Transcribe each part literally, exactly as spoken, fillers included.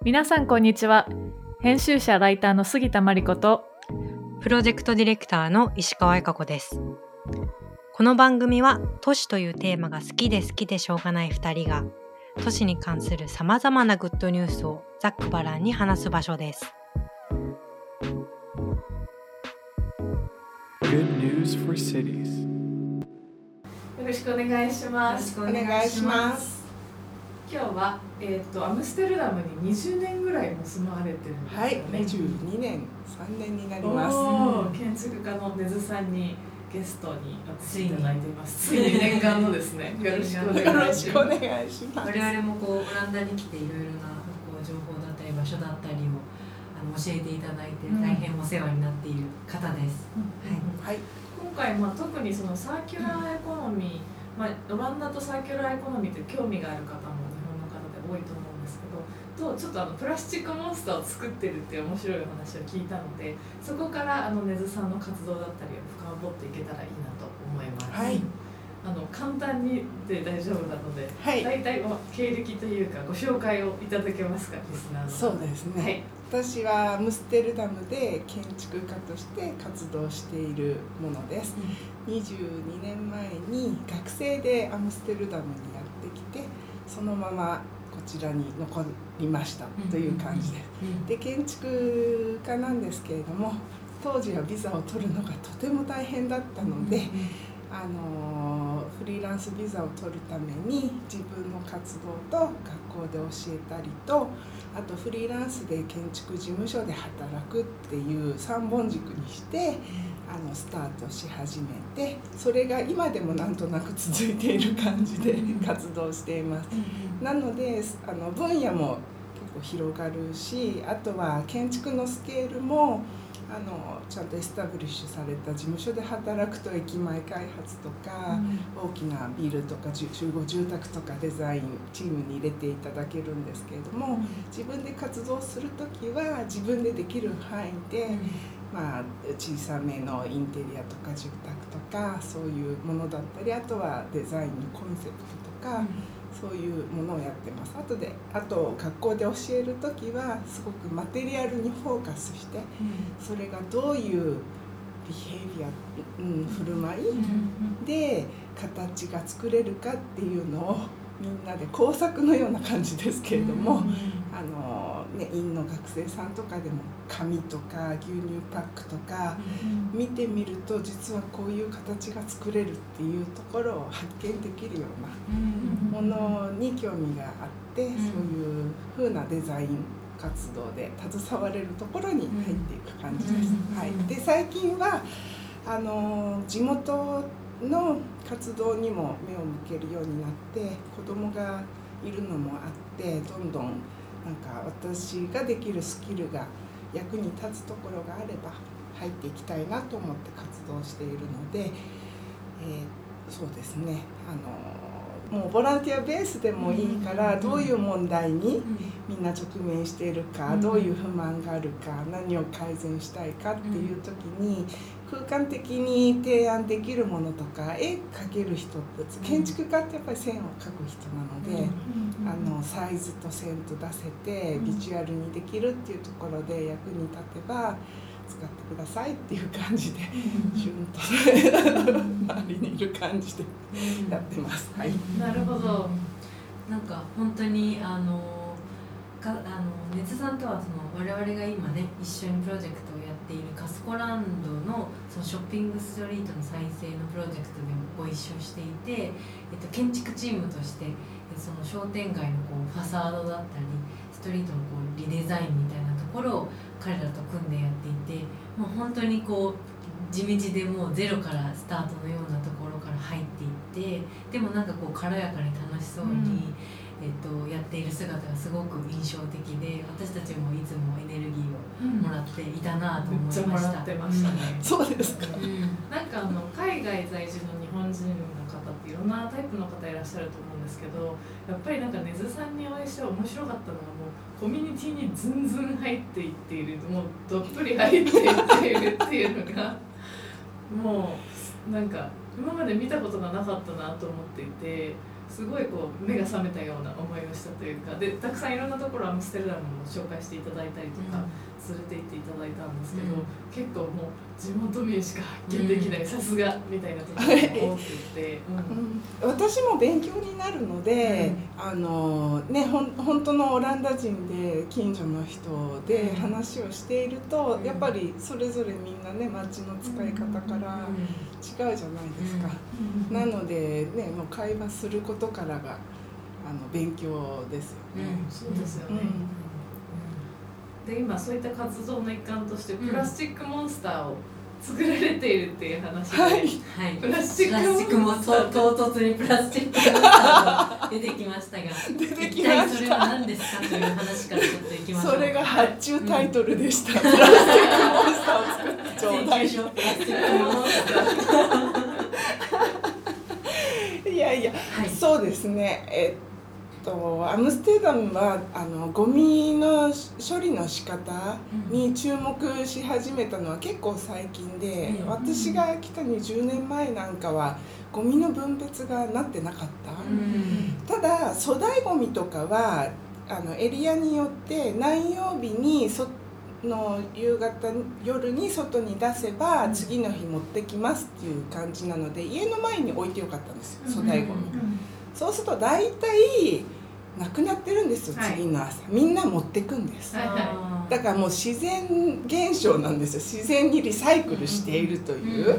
皆さんこんにちは。編集者ライターの杉田真理子とプロジェクトディレクターの石川恵香子です。この番組は都市というテーマが好きで好きでしょうがないふたりが都市に関するさまざまなグッドニュースをざっくばらんに話す場所です。 Good news for cities. よろしくお願いします。 お願いします。 今日は、えー、とアムステルダムににじゅうねんぐらいも住まわれてるんですよね。 はい、にじゅうにねん、さんねんになります。 おー、建築家の根津さんにゲストにお越しいただいています。ついに念願のですね。よろしくお願いします。 よろしくお願いします。 我々もこうオランダに来ていろいろなこう情報だったり場所だったりをあの教えていただいて大変お世話になっている方です。 うんはい。 はい、 今回、まあ、特にそのサーキュラーエコノミー、まあ、オランダとサーキュラーエコノミーって興味がある方も多いと思うんですけど、とちょっとあのプラスチックモンスターを作ってるっていう面白いお話を聞いたので、そこからあの根津さんの活動だったりを深掘っていけたらいいなと思います。 はい、 あの簡単にで大丈夫なので、 はい、 大体経歴というかご紹介をいただけますか、リスナーの。 そうですね、はい、私はアムステルダムで建築家として活動しているものです。うん、にじゅうにねんまえに学生でアムステルダムにやってきて、そのままこちらに残りましたという感じです。で、建築家なんですけれども、当時はビザを取るのがとても大変だったので、あのフリーランスビザを取るために自分の活動と学校で教えたりと、あとフリーランスで建築事務所で働くっていうさんぼん軸にしてあのスタートし始めて、それが今でもなんとなく続いている感じで活動しています。なのであの分野も結構広がるし、あとは建築のスケールもあのちゃんとエスタブリッシュされた事務所で働くと駅前開発とか、うん、大きなビルとか集合住宅とかデザインチームに入れていただけるんですけれども、うん、自分で活動するときは自分でできる範囲で、うん、まあ、小さめのインテリアとか住宅とかそういうものだったり、あとはデザインのコンセプトとか、うん、そういうものをやってます。あとであと学校で教えるときはすごくマテリアルにフォーカスして、うん、それがどういうビヘイビア、うん、振る舞いで形が作れるかっていうのをみんなで工作のような感じですけれども、うん、あのね、院の学生さんとかでも紙とか牛乳パックとか見てみると、実はこういう形が作れるっていうところを発見できるようなものに興味があって、そういう風なデザイン活動で携われるところに入っていく感じです。はい、で最近はあの地元の活動にも目を向けるようになって、子供がいるのもあって、どんどんなんか私ができるスキルが役に立つところがあれば入っていきたいなと思って活動しているので、えー、そうですね、あのもうボランティアベースでもいいから、どういう問題にみんな直面しているか、どういう不満があるか、何を改善したいかっていう時に空間的に提案できるものとか、絵描ける人って、建築家ってやっぱり線を描く人なので、あのサイズと線と出せてビジュアルにできるっていうところで役に立てば使ってくださいっていう感じで、シュンと周りにいる感じでやってます。はい、 なるほど。 なんか本当にあのかあの根津さんとはその我々が今ね一緒にプロジェクトをやっているカスコランドのそのショッピングストリートの再生のプロジェクトでもご一緒していて、えっと、建築チームとしてその商店街のこうファサードだったりストリートのこうリデザインみたいなところを彼らと組んでやっていて、もう本当にこう地道でもうゼロからスタートのようなところから入っていって、でもなんかこう軽やかに楽しそうに、うんえっと、やっている姿がすごく印象的で、私たちもいつもエネルギーをもらっていたなと思いました。 めっちゃもらってましたね。 そうですか。 うん、なんかあの海外在住の日本人の方っていろんなタイプの方いらっしゃると思うんですけど、やっぱりなんか根津さんにお会いして面白かったのが、もうコミュニティにずんずん入っていっている、もうどっぷり入っていっているっていうのがもうなんか今まで見たことがなかったなと思っていて、 すごいこう目が覚めたような思いをしたというかでたくさんいろんなところアムステルダムも紹介していただいたりとか、連れて行っていただいたんですけど、うん、結構もう地元民しか発見できないさすがみたいなところが多くて、 うんうん、私も勉強になるので、うん、あのねほん本当のオランダ人で近所の人で話をしていると、うん、やっぱりそれぞれみんなね街の使い方から違うじゃないですか、うん、なのでねもう会話することからがあの勉強ですよね、 うん、そうですよね、うん、で今そういった活動の一環としてプラスチックモンスターを作られているっていう話で、はいはい、 プラスチックモンスター唐突にプラスチックモンスターが出てきましたが出てきました一体それは何ですかという話からちょっといきましょう。 それが発注タイトルでした、うん、プラスチックモンスターを作ってちょうだいプラスチックモンスターいやいや、はい、そうですねえとアムステルダムはあのゴミの処理の仕方に注目し始めたのは結構最近で、うん、私が来たにじゅうねんまえなんかはゴミの分別がなってなかった、うん、ただ粗大ゴミとかはあのエリアによって何曜日にその夕方夜に外に出せば次の日持ってきますっていう感じなので家の前に置いてよかったんですよ粗大ゴミ、うんうん、そうすると大体なくなってるんですよ、はい、次の朝みんな持ってくんです、はいはい、だからもう自然現象なんですよ自然にリサイクルしているという、うんうん、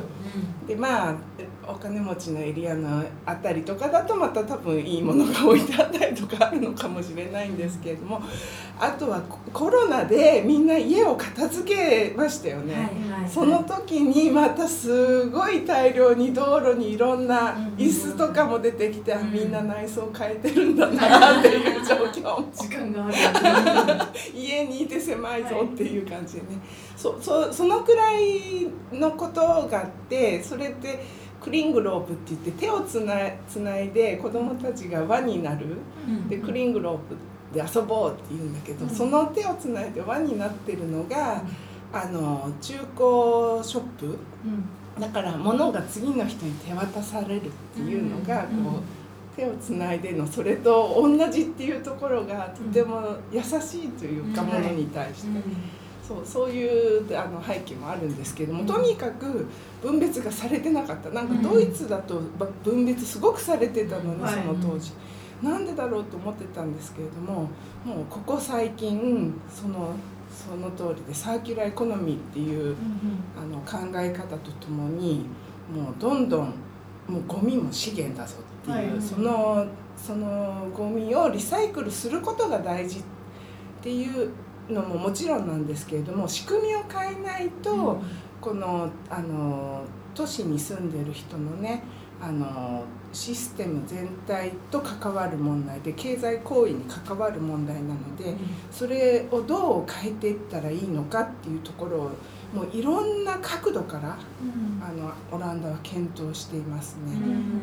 でまあお金持ちのエリアのあたりとかだとまた多分いいものが置いてあったりとかあるのかもしれないんですけれどもあとはコロナでみんな家を片付けましたよね、はいはいはい、その時にまたすごい大量に道路にいろんな椅子とかも出てきて、うん、みんな内装変えてるんだなっていう状況も時間がある家にいて狭いぞっていう感じでね、はい、そ, そ, そのくらいのことがあってそれってクリングロープって言って手をつ な, つないで子どもたちが輪になる、うん、でクリングロープで遊ぼうって言うんだけど、うん、その手をつないで輪になってるのが、うん、あの中古ショップ、うん、だから物が次の人に手渡されるっていうのが、うん、こう手をつないでのそれと同じっていうところがとても優しいというか、うん、物に対して、うん、そう、そういうあの背景もあるんですけども、うん、とにかく分別がされてなかった。なんかドイツだと分別すごくされてたのに、うん、その当時、はい、なんでだろうと思ってたんですけれども、もうここ最近そのその通りでサーキュラーエコノミーっていう、うん、あの考え方とともにもうどんどんもうゴミも資源だぞっていう、はい、そのそのゴミをリサイクルすることが大事っていうのももちろんなんですけれども、仕組みを変えないと、うん、このあの都市に住んでる人のねあのシステム全体と関わる問題で経済行為に関わる問題なので、うん、それをどう変えていったらいいのかっていうところをもういろんな角度から、うん、あのオランダは検討していますね、うん、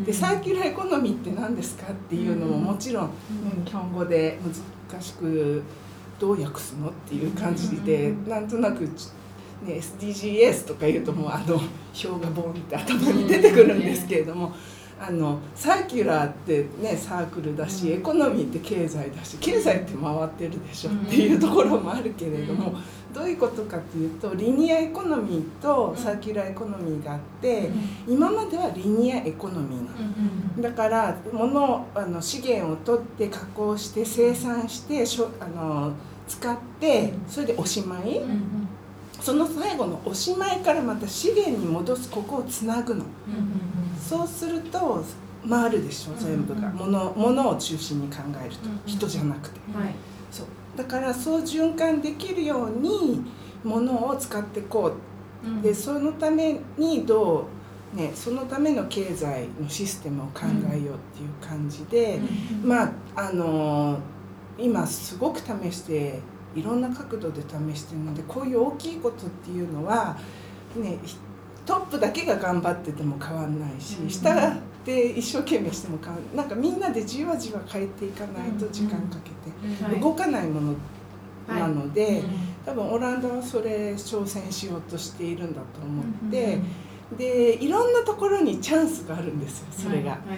でサーキュラーエコノミーって何ですかっていうのももちろん、うん、日本語で難しくどう訳すのっていう感じで、うん、なんとなく、ね、エスディージーエス とか言うともうあの表がボンって頭に出てくるんですけれども、あのサーキュラーってねサークルだし、エコノミーって経済だし、経済って回ってるでしょっていうところもあるけれども、どういうことかっていうとリニアエコノミーとサーキュラーエコノミーがあって、今まではリニアエコノミーなのだから物あの資源を取って加工して生産してしょあの使ってそれでおしまい、その最後のおしまいからまた資源に戻す、ここをつなぐの、そうすると回るでしょ全部が、物、物を中心に考えると、人じゃなくて、はい、そうだからそう循環できるように物を使っていこう、うん、でそのためにどう、ね、そのための経済のシステムを考えようっていう感じで、うん、まああの今すごく試していろんな角度で試してるので、こういう大きいことっていうのはねトップだけが頑張ってても変わんないし、うん、下で一生懸命しても変わんない、なんかみんなでじわじわ変えていかないと時間かけて、うん、動かないものなので、はい、多分オランダはそれ挑戦しようとしているんだと思って、うん、でいろんなところにチャンスがあるんですよそれが、はいはい、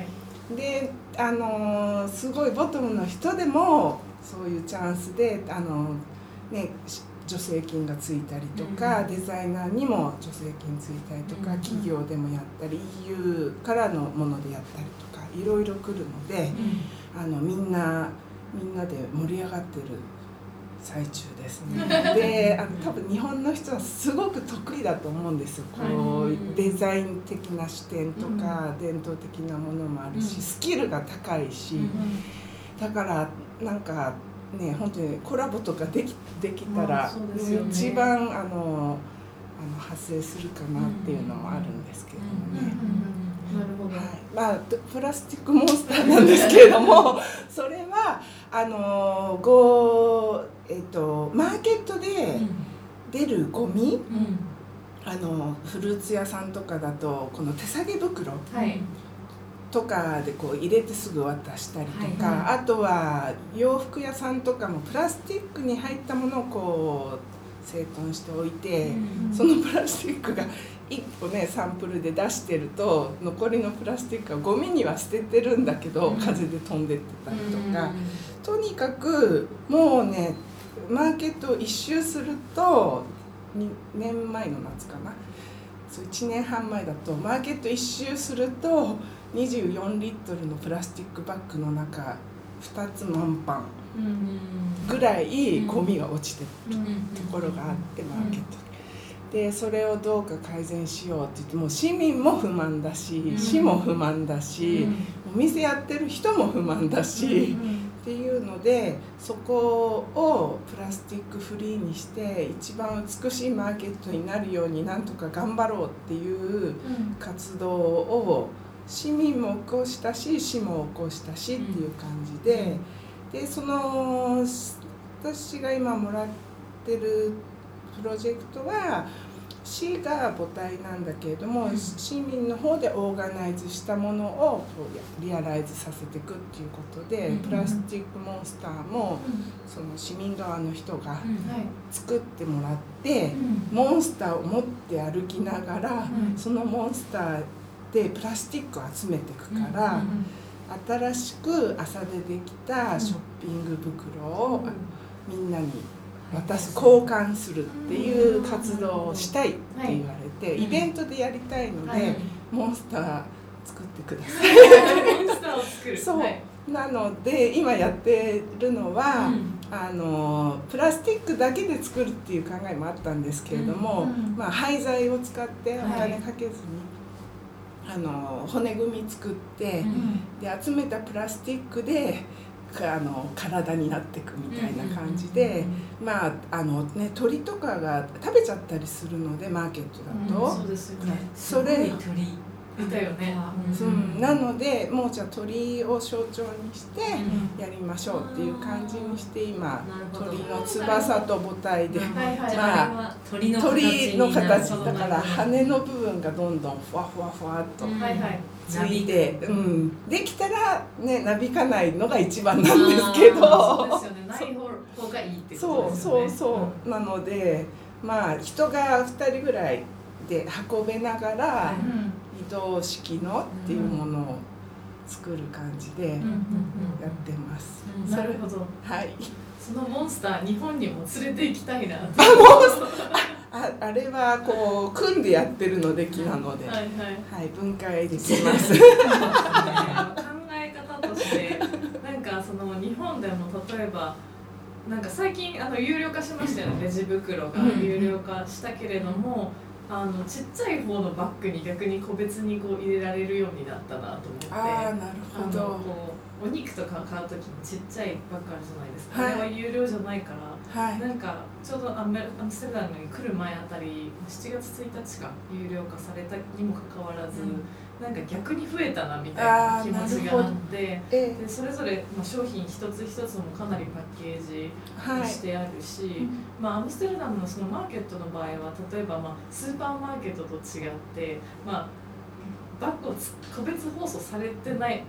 で、あのすごいボトムの人でもそういうチャンスで、あの、ね、助成金がついたりとか、うん、デザイナーにも助成金ついたりとか、うん、企業でもやったり イーユー からのものでやったりとかいろいろ来るので、うん、あのみんなみんなで盛り上がってる最中ですね。で、あの多分日本の人はすごく得意だと思うんですよ。こうデザイン的な視点とか、伝統的なものもあるし、スキルが高いし、だからなんかね、本当にコラボとかでき、できたら、ね、一番あのあの発生するかなっていうのもあるんですけどもね。 なるほど。 はい、まあプラスチックモンスターなんですけれどもそれはあのご、えっと、マーケットで出るゴミ、うん、あのフルーツ屋さんとかだとこの手提げ袋、はい、とかでこう入れてすぐ渡したりとか、はいはい、あとは洋服屋さんとかもプラスチックに入ったものをこう整頓しておいて、うん、そのプラスチックがいっこねサンプルで出してると残りのプラスチックはゴミには捨ててるんだけど、うん、風で飛んでってたりとか、うん、とにかくもうねマーケットを一周するとにねんまえの夏かな、そういちねんはんまえだとマーケット一周するとにじゅうよんリットルのプラスチックバッグの中ふたつ満帆ぐらいゴミが落ちてるところがあって、マーケットでそれをどうか改善しようって言って、もう市民も不満だし、市も不満だし、お店やってる人も不満だしっていうので、そこをプラスチックフリーにして一番美しいマーケットになるようになんとか頑張ろうっていう活動を市民も起こしたし市も起こしたしっていう感じで、でその私が今もらってるプロジェクトは市が母体なんだけれども、うん、市民の方でオーガナイズしたものをこうリアライズさせていくっていうことで、うん、プラスチックモンスターも、うん、その市民側の人が作ってもらって、うん、モンスターを持って歩きながら、うん、そのモンスターでプラスチックを集めていくから、うん、新しく朝でできたショッピング袋をみんなに渡す、交換するっていう活動をしたいって言われて、イベントでやりたいので、モンスター作ってください。モンスターを作る。そう。なので今やってるのは、うん、あのプラスチックだけで作るっていう考えもあったんですけれども、うん、まあ廃材を使ってお金かけずに、はい、あの骨組み作って、うん、で集めたプラスチックであの体になっていくみたいな感じで、まああのね鳥とかが食べちゃったりするのでマーケットだと、 うん、そうですよね。 それ鳥いたよね。 うん、なのでもうじゃあ鳥を象徴にしてやりましょうっていう感じにして今、うん、鳥の翼と母体で、まあ鳥の形だから羽の部分がどんどんふわふわふわっとついて、うん、できたらねなびかないのが一番なんですけど、 そうですよね。ない方がいいってことですよね。 そうそうそう、うん、なのでまあ人がふたりぐらいで運べながら、うん移動式のっていうものを作る感じでやってます。 うんうんうん、なるほど。 はい。 そのモンスター日本にも連れて行きたいな。あ、 あ, あれはこう組んでやってるので木なので、はい、はいはい、分解できます。 考え方としてなんかその日本でも例えばなんか最近あの有料化しましたよね。レジ袋が有料化したけれども。あのちっちゃい方のバッグに逆に個別にこう入れられるようになったなと思って、 あーなるほど、 こうお肉とか買うときにちっちゃいバッグあるじゃないですか、はい、あれは有料じゃないから、はい、なんかちょうどアムステルダムに来る前あたりしちがつついたちか有料化されたにもかかわらず、うん、なんか逆に増えたなみたいな気持ちがあって、でそれぞれ、まあ、商品一つ一つもかなりパッケージしてあるし、はい、まあ、アムステルダムのそのマーケットの場合は例えば、まあ、スーパーマーケットと違って、まあ、バッグを個別包装されてないくっ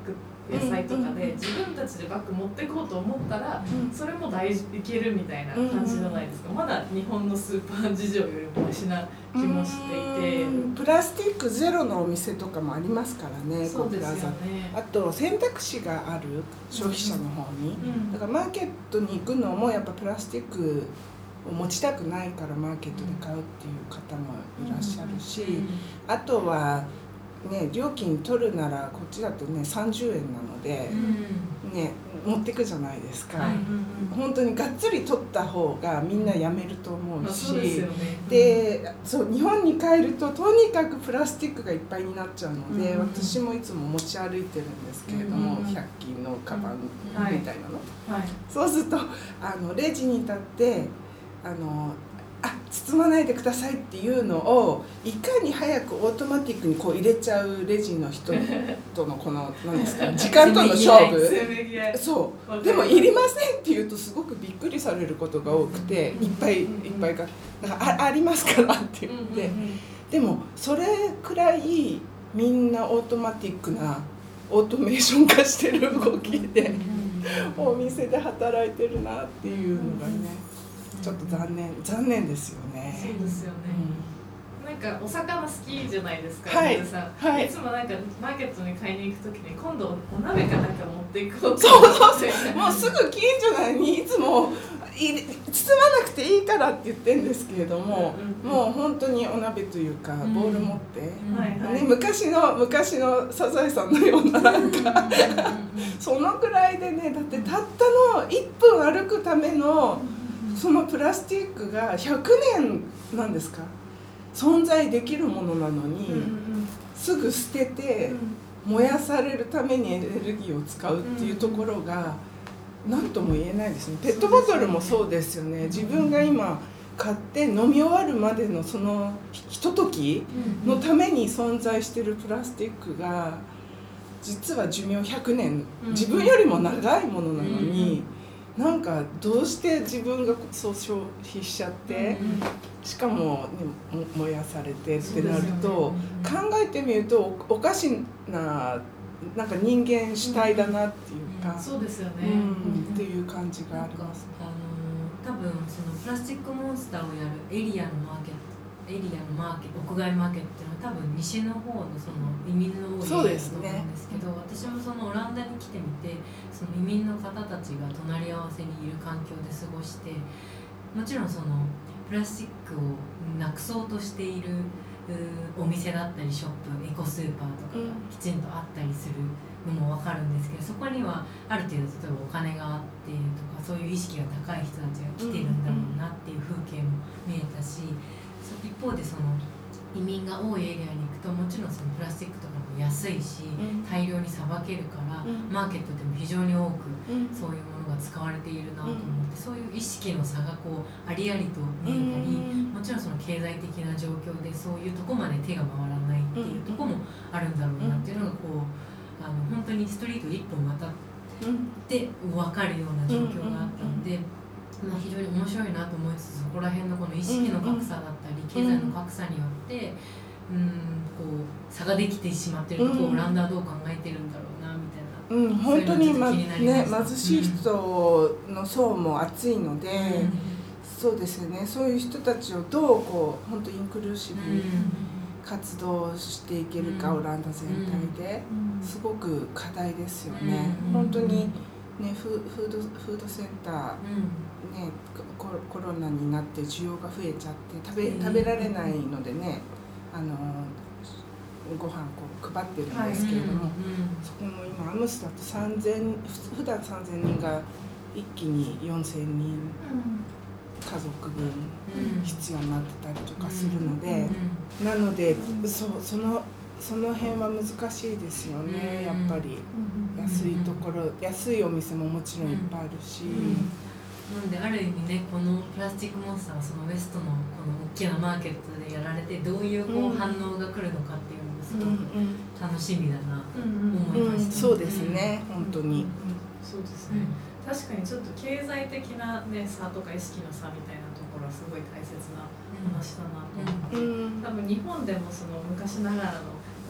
野菜とかで、 うんうんうん自分たちでバッグ持っていこうと思ったら、 うんそれも大事いけるみたいな感じじゃないですか。まだ日本のスーパー事情よりもマシな気もしていて、 うんプラスチックゼロのお店とかもありますからね、 そうですよコプラザ。 ね。 あと選択肢がある消費者の方に、 うんだからマーケットに行くのもやっぱプラスチックを持ちたくないからマーケットで買うっていう方もいらっしゃるし、あとはね、料金取るならこっちだとねさんじゅうえんなので、ね、持ってくじゃないですか、 はい本当にがっつり取った方がみんなやめると思うまあ、 し、 そうですよね。 でそう日本に帰るととにかくプラスチックがいっぱいになっちゃうので、 うんうん私もいつも持ち歩いてるんですけれども、 うんうんひゃく均のカバンはいみたいなの、 はい。 そうするとあのレジに立ってあのあ包まないでくださいっていうのをいかに早くオートマティックにこう入れちゃうレジの人とのこの何ですか時間との勝負せめぎ合い。 そうわかるでもいりませんって言うとすごくびっくりされることが多くて、いっぱいいっぱいがだからあありますからって言って、でもそれくらいみんなオートマティックなオートメーション化してる動きでお店で働いてるなっていうのがねちょっと残念残念ですよね。 そうですよね。なんかお魚好きじゃないですか、 はい皆さん、 はいいつもなんかマーケットに買いに行くときに今度お鍋かなんか持っていこうとそうそう思ってもうすぐ近所なのにいつもい包まなくていいからって言ってるんですけれども、 うんもう本当にお鍋というかボウル持って、 はいはい、 ね、昔の昔のサザエさんのようななんかそのくらいでねだってたったのいっぷん歩くためのそのプラスチックがひゃくねんなんですか存在できるものなのに、 うんうんすぐ捨てて燃やされるためにエネルギーを使うっていうところが何とも言えないですね。ペットボトルもそうですよね。自分が今買って飲み終わるまでのそのひとときのために存在しているプラスチックが実は寿命ひゃくねん、自分よりも長いものなのに、なんかどうして自分がそう消費しちゃって、しかも、ね、燃やされてってなると、考えてみるとおかしななんか人間主体だなっていうか、 そうですよね、 うんっていう感じがあります。 あの多分そのプラスチックモンスターをやるエリアのマーケットエリアのマーケット屋外マーケットっていうのは多分西の方のその移民の多いエリアだと思うんですけど、私もそのオランダに来てみてその移民の方たちが隣り合わせにいる環境で過ごして、もちろんそのプラスチックをなくそうとしているお店だったりショップエコスーパーとかがきちんとあったりするのも分かるんですけど、そこにはある程度例えばお金があってとかそういう意識が高い人たちが来てるんだろうなっていう風景も見えたし、一方でその移民が多いエリアに行くともちろんそのプラスチックとかも安いし、大量にさばけるから、マーケットでも非常に多くそういうものが使われているなと思って、そういう意識の差がこうありありと見えたり、もちろんその経済的な状況でそういうとこまで手が回らないっていうとこもあるんだろうなっていうのがこうあの本当にストリート一本渡って分かるような状況があったので。まあ、非常に面白いなと思いつつ、そこら辺のこの意識の格差だったり、経済の格差によってうんこう差ができてしまっているところをオランダはどう考えてるんだろうなみたいな、 うん、本当に、まそういうのちょっと気になりまね、 した貧しい人の層も厚いので、 うんそうですよね。そういう人たちをどうこう本当インクルーシブに活動していけるか、 うんオランダ全体で、すごく課題ですよね。 うん本当にね、フフードフードセンター、 うんね、ココロナになって需要が増えちゃって食べうん食べられないのでね、あのご飯こう配ってるんですけれども、そこも今アムスだとさんぜん普段さんぜんにんが一気によんせんにん家族分必要になってたりとかするので、なのでそうそのその辺は難しいですよね、やっぱり。安いところ、安いお店ももちろんいっぱいあるし、 なのである意味ね、このプラスチックモンスターはそのウエストのこの大きなマーケットでやられてどういうこう反応が来るのかっていうのもすごく楽しみだなと思いました、 うん、そうですね、本当に、 そうですね、確かにちょっと経済的な、ね、差とか意識の差みたいなところはすごい大切な話だなと思って、 うん、 多分日本でもその昔ながらの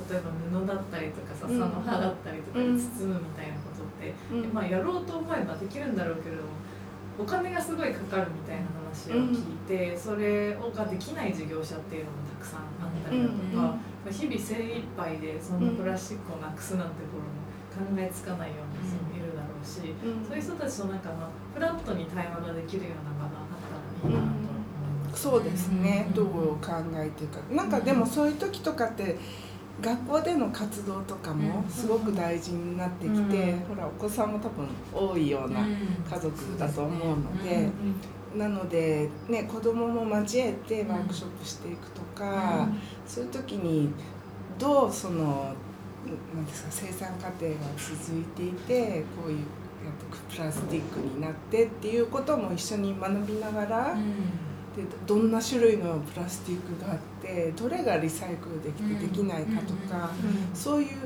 例えば布だったりとか笹うんの葉だったりとかで包むみたいなことって、 うんまあ、やろうと思えばできるんだろうけれどもお金がすごいかかるみたいな話を聞いて、それができない事業者っていうのもたくさんあったりだとか、まあ、日々精一杯でそのプラスチックをなくすなんてことも考えつかないような人もいるだろうし、そういう人たちとなんかまあフラットに対話ができるような場があったらいいなと思います。 そうですね、どう考えてるかなんかでもそういう時とかって学校での活動とかもすごく大事になってきて、 うん、 ほらお子さんも多分多いような家族だと思うので、なので、ね、子供も交えてワークショップしていくとか、そういう時にどうそのなんですか生産過程が続いていてこういうやってプラスチックになってっていうことも一緒に学びながら、でどんな種類のプラスチックがあってどれがリサイクルできてできないかとか、そういう、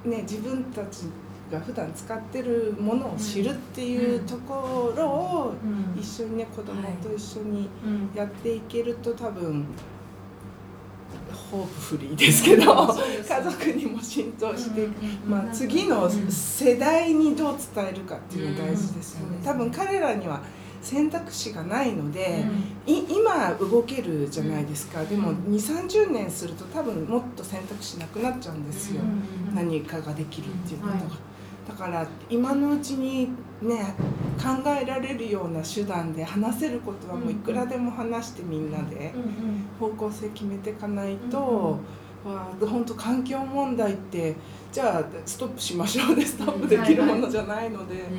ね、自分たちが普段使ってるものを知るっていうところを一緒にね子供と一緒にやっていけると多分ホープフリーですけど家族にも浸透していく、まあ、次の世代にどう伝えるかっていうのが大事ですよね。多分彼らには選択肢がないので、うん、い今動けるじゃないですか、うん、でもにじゅうさんじゅうねんすると多分もっと選択肢なくなっちゃうんですよ、うん、何かができるっていうことが、はい、だから今のうちにね考えられるような手段で話せることはもういくらでも話してみんなで方向性決めていかないと、うん、本当環境問題ってじゃあストップしましょうでストップできるものじゃないので、はいはい、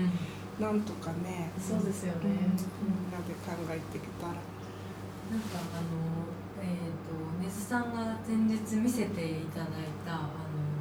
なんとかね、 そうですよね、 みんなで考えていけたら。 なんかあの、えーと、根津さんが前日見せていただいたあの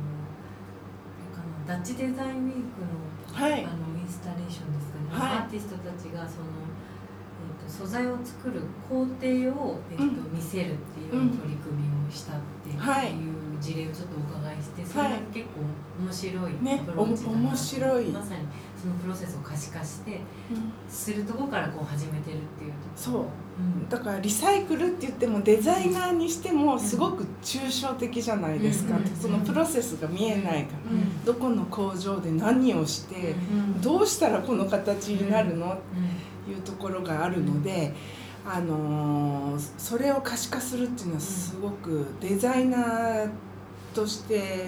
ダッチデザインウィークの、はい、あのインスタレーションですかね、はい、アーティストたちがその、えーと、素材を作る工程を、えーとうん、見せるっていう取り組みをしたっていう、はい、事例をちょっとお伺いしてそれが結構面白いアプローチだな、ね、面白いまさにそのプロセスを可視化して、うん、するところからこう始めてるっていうところ。 そう、うん、だからリサイクルって言ってもデザイナーにしてもすごく抽象的じゃないですか、うん、そのプロセスが見えないから、うん、どこの工場で何をして、うん、どうしたらこの形になるの、うん、っていうところがあるので、あのー、それを可視化するっていうのはすごくデザイナーとして、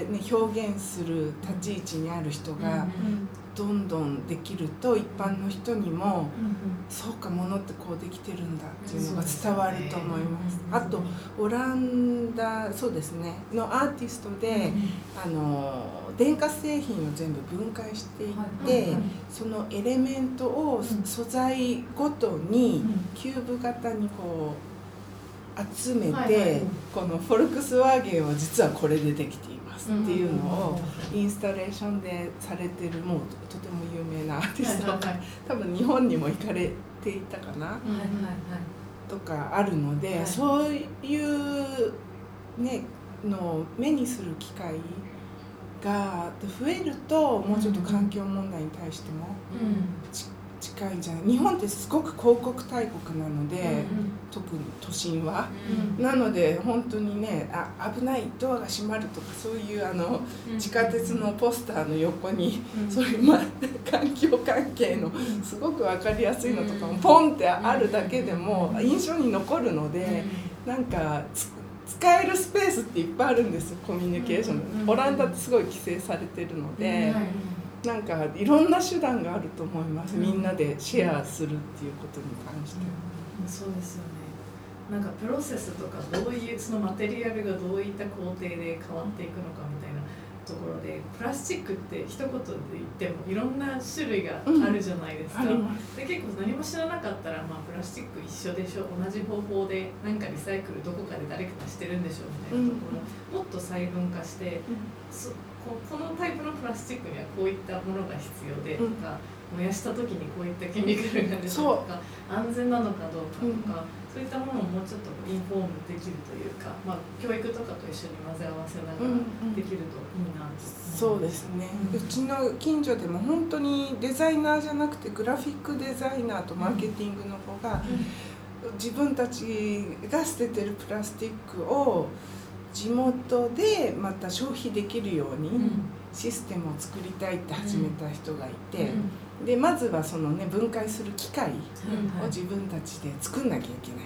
ね、表現する立ち位置にある人がどんどんできると一般の人にも、うんうん、そうかものってこうできてるんだっていうのが伝わると思います。あとオランダそうですねのアーティストで、うん、あの電化製品を全部分解していって、はいはいはい、そのエレメントを素材ごとにキューブ型にこう集めて、はいはい、このフォルクスワーゲンは実はこれでできていますっていうのをインスタレーションでされてるもうとても有名なアーティストが、はいはいはい、多分日本にも行かれていたかな、はいはいはい、とかあるので、はい、そういうねのを目にする機会が増えるともうちょっと環境問題に対しても、うんうん近いんじゃない日本ってすごく広告大国なので、うんうん、特に都心は、うん、なので本当にねあ危ないドアが閉まるとかそういうあの、うん、地下鉄のポスターの横に、うん、そういう、ま、環境関係のすごく分かりやすいのとかもポンってあるだけでも印象に残るので、うん、なんか使えるスペースっていっぱいあるんですよコミュニケーション、うん、オランダってすごい規制されてるので、うんなんかいろんな手段があると思います、うん、みんなでシェアするっていうことに関して、 うん、そうですよねなんかプロセスとかどういうそのマテリアルがどういった工程で変わっていくのかみたいなところでプラスチックって一言で言ってもいろんな種類があるじゃないですか、うん、で結構何も知らなかったら、まあ、プラスチック一緒でしょ同じ方法でなんかリサイクルどこかで誰かがしてるんでしょみたいなところをもっと細分化して、うんそこのタイプのプラスチックにはこういったものが必要でとか、うん、燃やした時にこういったケミカルが出たとか安全なのかどうかとか、うん、そういったものをもうちょっとインフォームできるというか、まあ、教育とかと一緒に混ぜ合わせながらできるといいなと、 うんうん、そうですね、うん、うちの近所でも本当にデザイナーじゃなくてグラフィックデザイナーとマーケティングの子が、うん、自分たちが捨ててるプラスチックを地元でまた消費できるようにうんシステムを作りたいって始めた人がいて、 うんでまずはそのね分解する機械はいを自分たちで作んなきゃいけない、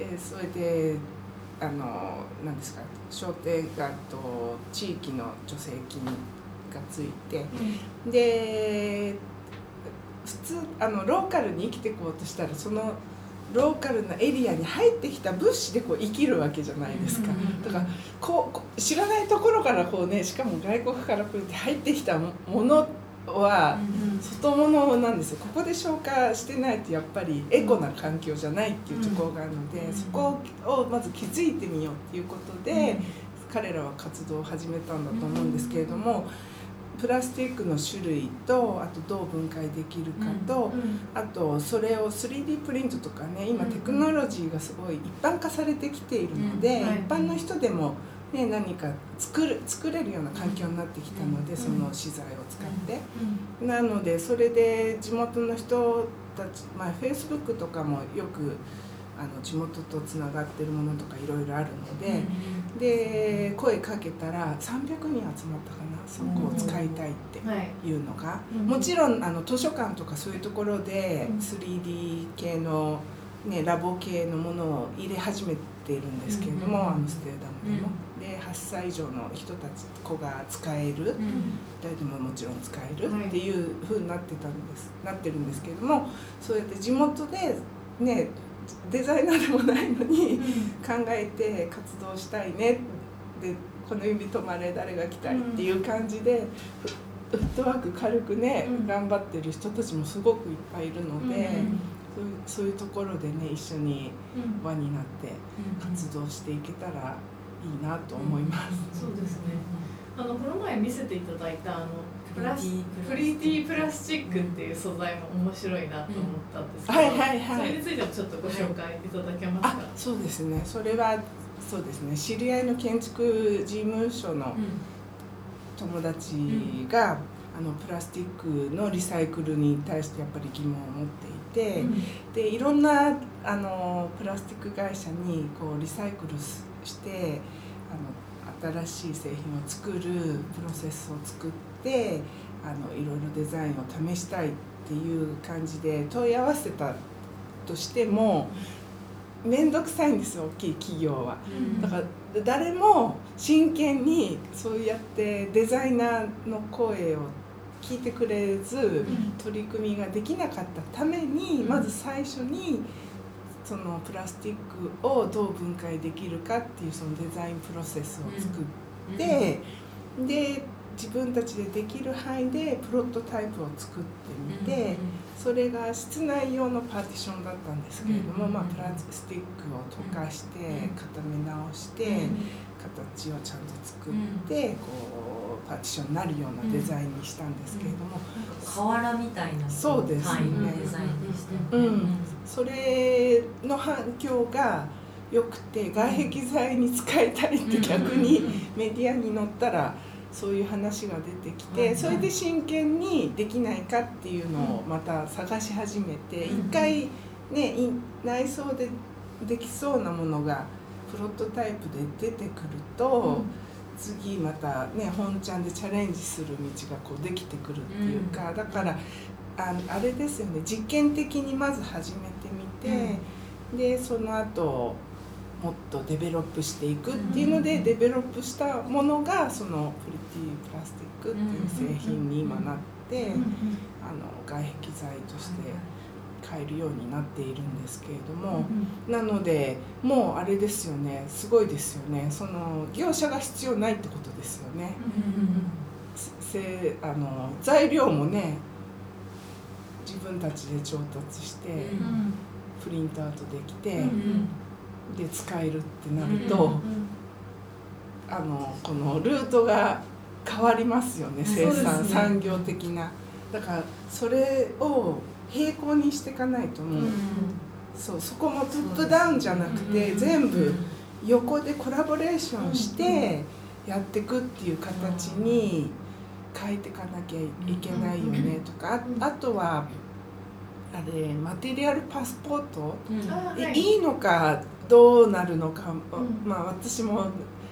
でそれであの何ですか商店街と地域の助成金がついて、で普通あのローカルに生きていこうとしたらそのローカルなエリアに入ってきた物資でこう生きるわけじゃないですか。だからこうこう知らないところからこうねしかも外国から来るって入ってきたものは外物なんですよ。ここで消化してないとやっぱりエコな環境じゃないっていうところがあるので、そこをまず気づいてみようっていうことで彼らは活動を始めたんだと思うんですけれども、プラスチックの種類とあとどう分解できるかと、あとそれを スリーディー プリントとかね今テクノロジーがすごい一般化されてきているので、一般の人でもね、何か作る作れるような環境になってきたので、その資材を使って、なのでそれで地元の人たち、まあ、Facebook とかもよくあの地元とつながってるものとかいろいろあるので、で声かけたらさんびゃくにん集まったかな、そこを使いたいっていうのが、もちろんあの図書館とかそういうところで スリーディー 系の、ね、ラボ系のものを入れ始めているんですけれども、アムステルダムでも。ではっさい以上の人たち子が使える、誰でももちろん使えるっていう風になってたんですなってるんですけれども、そうやって地元でねデザイナーでもないのに考えて活動したいねで、この指止まれ誰が来たいっていう感じでフットワーク軽くね頑張ってる人たちもすごくいっぱいいるので、そういう、そういうところでね一緒に輪になって活動していけたらいいなと思います。 そうですね。あのこの前見せていただいたあのプラスプリティプラスチックっていう素材も面白いなと思ったんですけど、 はいはいはい。 それについてもちょっとご紹介いただけますか。 あ、そうですね。それはそうですね。知り合いの建築事務所の友達が、うん、あのプラスチックのリサイクルに対してやっぱり疑問を持っていて、うん、でいろんなあのプラスチック会社にこうリサイクルしてあの新しい製品を作るプロセスを作ってあのいろいろデザインを試したいっていう感じで問い合わせたとしても面倒くさいんですよ、大きい企業は。だから誰も真剣にそうやってデザイナーの声を聞いてくれず取り組みができなかったために、まず最初にそのプラスチックをどう分解できるかっていうそのデザインプロセスを作って、で自分たちでできる範囲でプロトタイプを作ってみて、それが室内用のパーティションだったんですけれども、まあ、プラスチックを溶かして固め直して形をちゃんと作ってこうパーティションになるようなデザインにしたんですけれども、 瓦みたいなそうですね、 デザインにして、 うん、それの反響が良くて外壁材に使いたいって逆にメディアに載ったらそういう話が出てきて、それで真剣にできないかっていうのをまた探し始めて、一回ね内装でできそうなものがプロトタイプで出てくると、次またね本ちゃんでチャレンジする道がこうできてくるっていうか、だからああれですよね、実験的にまず始めてみて、でその後もっとデベロップしていくっていうので、デベロップしたものがそのプリティプラスティックっていう製品に今なって、あの外壁材として買えるようになっているんですけれども、なのでもうあれですよね、すごいですよね、その業者が必要ないってことですよね。せあの材料もね自分たちで調達してプリントアウトできて、で使えるってなると、うんうん、あのこのルートが変わりますよね、生産、ね、産業的な。だからそれを並行にしていかないともう、うん、そうそこもトップダウンじゃなくて、うん、全部横でコラボレーションしてやっていくっていう形に変えていかなきゃいけないよねとか、あ, あとはあれマテリアルパスポート、うん、いいのかどうなるのか、うん、まあ私も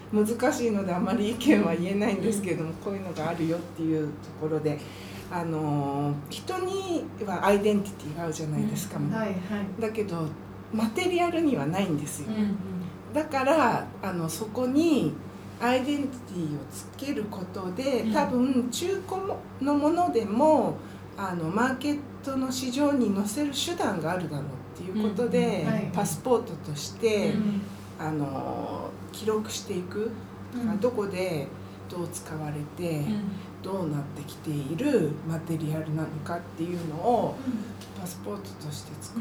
難しいのであまり意見は言えないんですけれども、こういうのがあるよっていうところで、あの人にはアイデンティティがあるじゃないですか、 はいはい、 だけどマテリアルにはないんですよ、 うんうん、 だからあのそこにアイデンティティをつけることで、多分中古のものでもあのマーケットの市場に載せる手段があるだろうっていうことで、 うんはい、 パスポートとして、 うん、 あの記録していく、うん、どこでどう使われて、うん、どうなってきているマテリアルなのかっていうのを、うん、パスポートとして作って、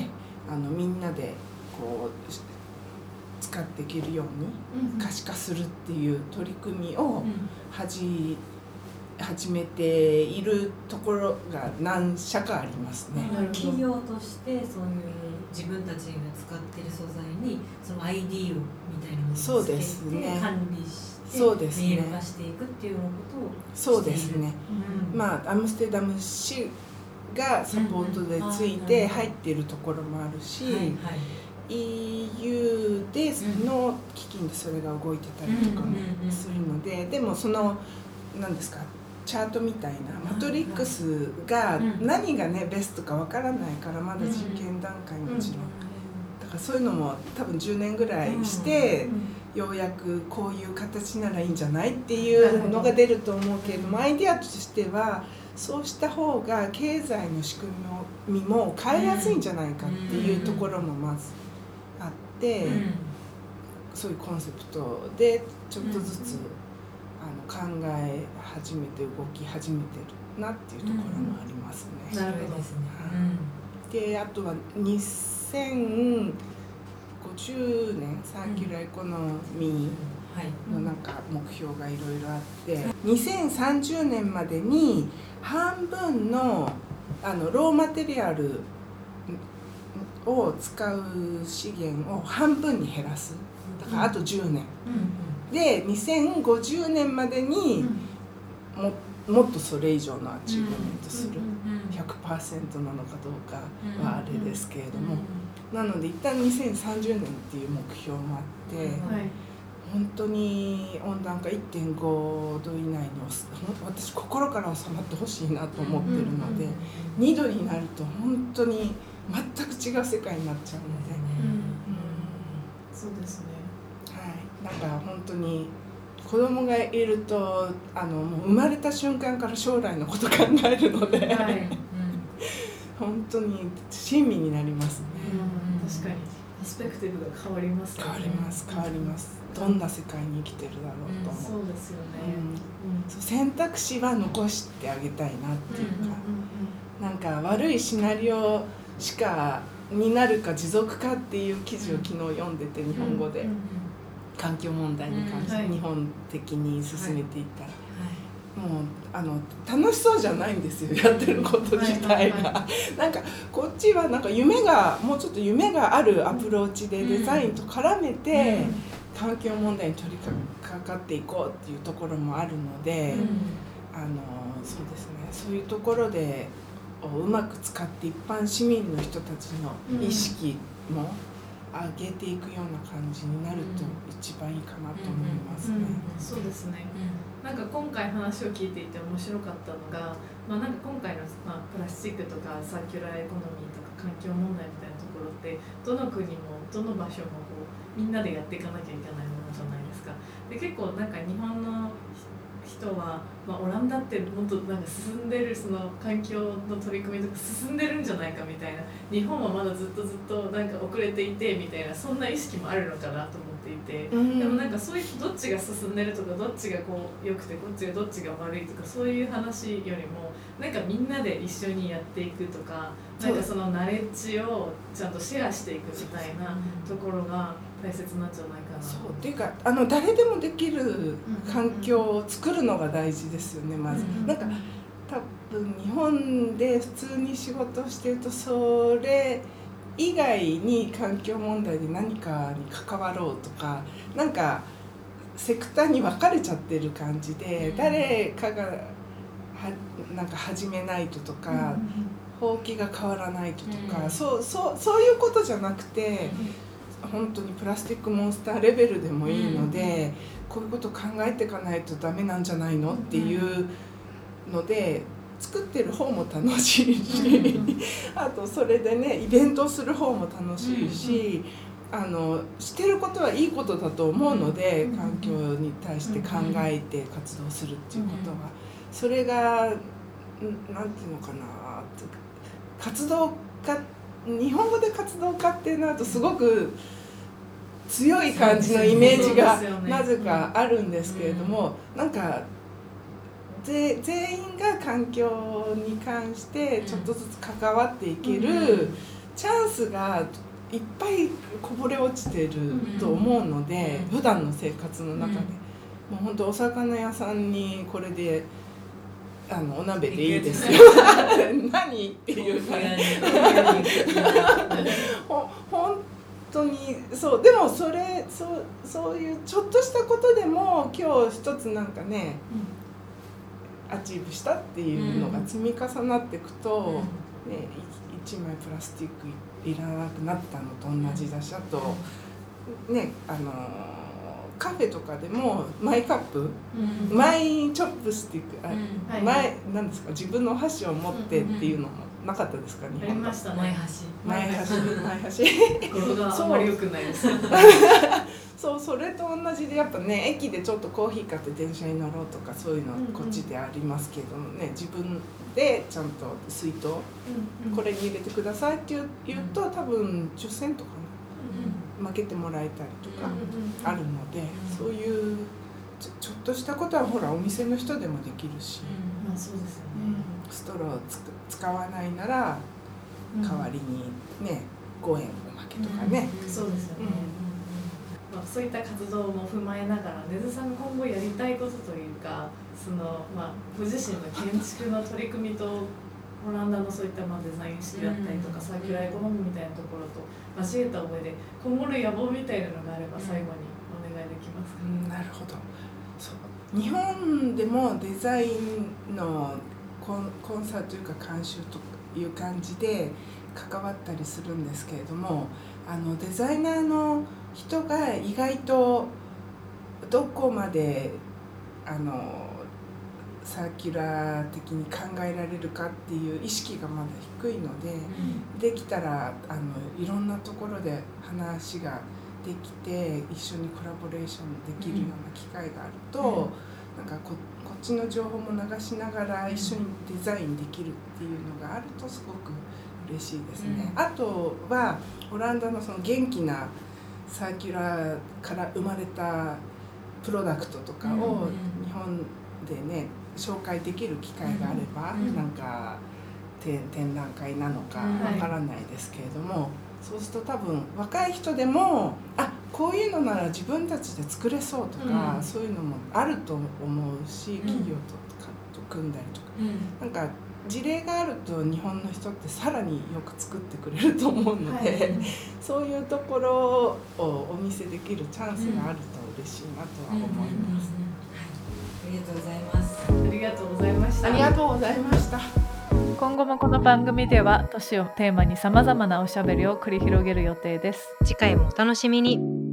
うん、あのみんなでこう使っていけるように可視化するっていう取り組みを始始めているところが何社かありますね。 企業としてそういう自分たちが使っている素材にその アイディー をみたいなのをつけて管理してそうですね、 メール化していくっていうことをそうですね、うん、まあアムステルダム市がサポートでついて入っているところもあるし、はいはい、イーユー での基金でそれが動いてたりとかもするので、でもその何ですかチャートみたいなマトリックスが何がねベストかわからないから、まだ実験段階もちろんだからそういうのも多分じゅうねんぐらいしてようやくこういう形ならいいんじゃないっていうのが出ると思うけれども、アイデアとしてはそうした方が経済の仕組みも変えやすいんじゃないかっていうところもまずあって、そういうコンセプトでちょっとずつ考え始めて動き始めてるなっていうところもありますね。 なるほどですね。 であとはにせんごじゅうねんサーキュラーエコノミーのなんか目標がいろいろあって、にせんさんじゅうねんまでに半分のあのローマテリアルを使う資源を半分に減らす。だからあとじゅうねん。でにせんごじゅうねんまでにも、もっとそれ以上のアチーブメントする ひゃくパーセント なのかどうかはあれですけれども、なので一旦にせんさんじゅうねんっていう目標もあって、はい、本当に温暖化 いってんご 度以内に私心から収まってほしいなと思ってるので、にどになると本当に全く違う世界になっちゃうので、うんうん、 そうですね。 なんか本当に子供がいるとあのもう生まれた瞬間から将来のこと考えるので、はい、うん、本当に親身になりますね、 うん、確かにパスペクティブが変わりますね。 変わります変わります、どんな世界に生きてるだろうと思う、 うん、そうですよね、 うん、選択肢は残してあげたいなっていうか、うんうんうん、なんか悪いシナリオしかになるか持続かっていう記事を昨日読んでて、日本語で、うんうんうん、環境問題に関して日本的に進めていったら、はいはい、もうあの楽しそうじゃないんですよ、やってること自体が、はいはいはい、なんかこっちはなんか夢がもうちょっと夢があるアプローチでデザインと絡めて環境問題に取りかかっていこうっていうところもあるので、うん、あのそうですね、そういうところでうまく使って一般市民の人たちの意識も、うん、上げていくような感じになると一番いいかなと思いますね。 そうですね、うん、なんか今回話を聞いていて面白かったのが、まあ、なんか今回の、まあ、プラスチックとかサーキュラーエコノミーとか環境問題みたいなところってどの国もどの場所もこうみんなでやっていかなきゃいけないものじゃないですか。で結構なんか日本の人は、まあ、オランダってもっとなんか進んでるその環境の取り組みとか進んでるんじゃないかみたいな、日本はまだずっとずっとなんか遅れていてみたいな、そんな意識もあるのかなと思っていて、うん、でもなんかそういうどっちが進んでるとかどっちがこう良くてこっちがどっちが悪いとかそういう話よりもなんかみんなで一緒にやっていくとか、なんかそのナレッジをちゃんとシェアしていくみたいなところが大切なんじゃないかな。 そうっていうかあの誰でもできる環境を作るのが大事ですよね、まず。なんか多分日本で普通に仕事をしてるとそれ以外に環境問題で何かに関わろうとかなんかセクターに分かれちゃってる感じで、誰かがはなんか始めないととか、ほうきが変わらないととか、そうそうそういうことじゃなくて、 本当にプラスティックモンスターレベルでもいいので、うん、こういうこと考えていかないとダメなんじゃないのっていうので、作ってる方も楽しいし、あとそれでねイベントする方も楽しいし、あのしてることはいいことだと思うので、環境に対して考えて活動するっていうことは、それがなんていうのかな、活動家、日本語で活動家ってなるとすごく強い感じのイメージがなぜかあるんですけれども、なんか全員が環境に関してちょっとずつ関わっていけるチャンスがいっぱいこぼれ落ちてると思うので、普段の生活の中でもう本当お魚屋さんにこれであのお鍋でいいですよ何っていう感じほ本当にそう。でもそれそうそういうちょっとしたことでも今日一つなんかね、アチーブしたっていうのが積み重なっていくと、うんね、いちまいプラスチックいらなくなったのと同じだし、あと、ね、あのカフェとかでもマイカップ、うん、マイチョップスティック、うん、マイなんですか、自分のお箸を持ってっていうのもなかったですか、日本。 ありましたね。マイ箸マイ箸マイ箸語呂があんまり良くないですそう、それと同じでやっぱね、駅でちょっとコーヒー買って電車に乗ろうとかそういうのこっちでありますけどもね、自分でちゃんと水筒、うんうん、これに入れてくださいって言うと多分じゅっセントかな、負けてもらえたりとかあるので、そういうちょ、ちょっとしたことはほらお店の人でもできるし、 うん、まあそうですよね、 うん、ストローをつ使わないなら代わりにねごえんおまけとかね、 うん、そうですよね、うん、まあ、そういった活動も踏まえながら根津さんが今後やりたいことというか、その、まあ、ご自身の建築の取り組みとオランダのそういったまあデザイン式だったりとか、うん、サーキュラーエコノミーみたいなところと交えた上で今後の野望みたいなのがあれば最後にお願いできますか。 うん、なるほど。そう日本でもデザインのコン、コンサートというか監修という感じで関わったりするんですけれども、あのデザイナーの人が意外とどこまであのサーキュラー的に考えられるかっていう意識がまだ低いので、うん、できたらあのいろんなところで話ができて一緒にコラボレーションできるような機会があると、うん、なんか こ, こっちの情報も流しながら一緒にデザインできるっていうのがあるとすごく嬉しいですね、うん、あとはオランダのその元気なサーキュラーから生まれたプロダクトとかを日本でね紹介できる機会があれば、うん、なんか展覧会なのかわからないですけれども、はい、そうすると多分若い人でもあこういうのなら自分たちで作れそうとか、うん、そういうのもあると思うし、企業とかと組んだりとか、うん、なんか事例があると日本の人ってさらによく作ってくれると思うので、はい、そういうところをお見せできるチャンスがあると嬉しいなとは思います。 ありがとうございます。 ありがとうございました。 ありがとうございました。 今後もこの番組では都市をテーマにさまざまなおしゃべりを繰り広げる予定です。 次回もお楽しみに。